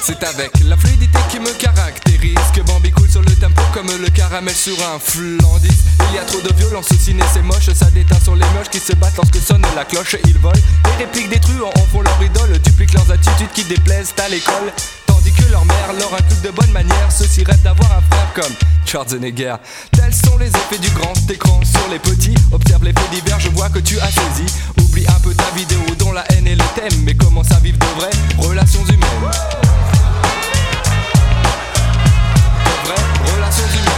C'est avec la fluidité qui me caractérise que Bambi coule sur le tempo comme le caramel sur un flandis. Il y a trop de violence au ciné, c'est moche. Ça déteint sur les mioches qui se battent lorsque sonne la cloche. Ils volent, les répliques des truands en font leur idole, dupliquent leurs attitudes qui déplaisent à l'école. Tandis que leur mère leur inculque de bonnes manières. Ceux-ci rêvent d'avoir un frère comme Schwarzenegger. Tels sont les effets du grand écran sur les petits. Observe les faits divers, je vois que tu as saisi. Oublie un peu ta vidéo dont la haine est le thème, mais commence à vivre de vraies relations humaines. De vraies relations humaines.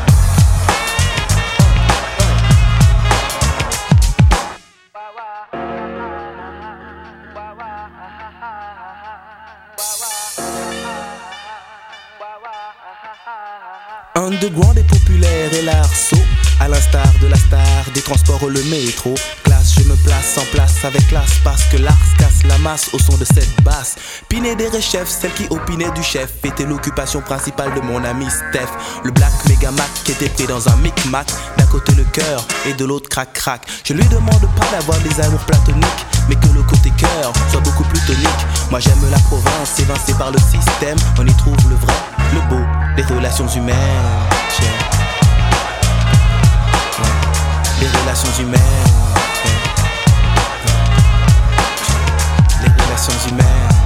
Underground est populaire et l'arceau, à l'instar de la star des transports, le métro. Classe, je me place en place avec classe, parce que l'ars casse la masse au son de cette basse. Pinet des rechefs, celle qui opinait du chef, était l'occupation principale de mon ami Steph. Le Black Megamac qui était pris dans un micmac, d'un côté le cœur et de l'autre crac crac. Je lui demande pas d'avoir des amours platoniques, mais que le côté cœur soit beaucoup plus tonique. Moi j'aime la province, évincée par le système, on y trouve le vrai, le beau, les relations humaines. Les relations humaines. Les relations humaines.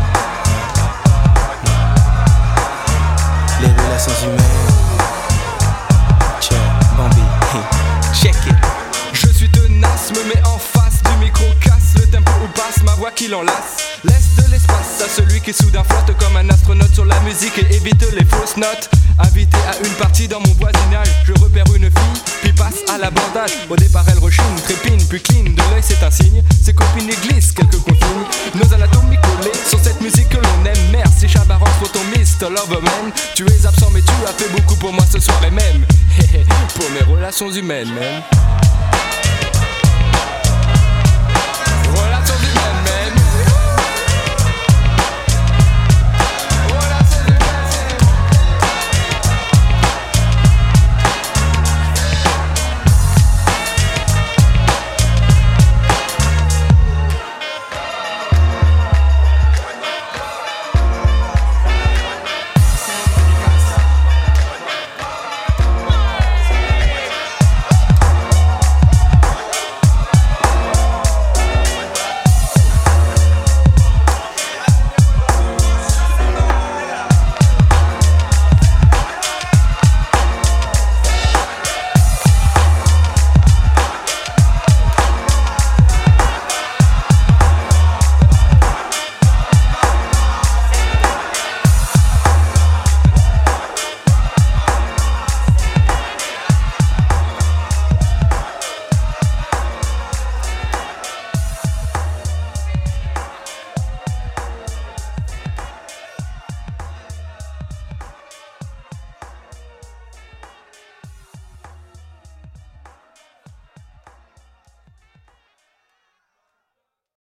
Les relations humaines. Check, Bambi, check it. Je suis tenace, me mets en face du micro, casse le tempo ou passe ma voix qui l'enlace. Laisse de l'espace à celui qui soudain flotte comme un astronaute sur la musique et évite les fausses notes. Invité à une partie dans mon voisinage, je repère une fille, puis passe à l'abordage. Au départ elle rechigne, trépine, puis clean, de l'œil c'est un signe. Ses copines y glissent quelques consignes. Nos anatomies collées sur cette musique que l'on aime. Merci Chabaron pour ton Mr. Loverman. Tu es absent mais tu as fait beaucoup pour moi ce soir et même pour mes relations humaines, même. Relations humaines.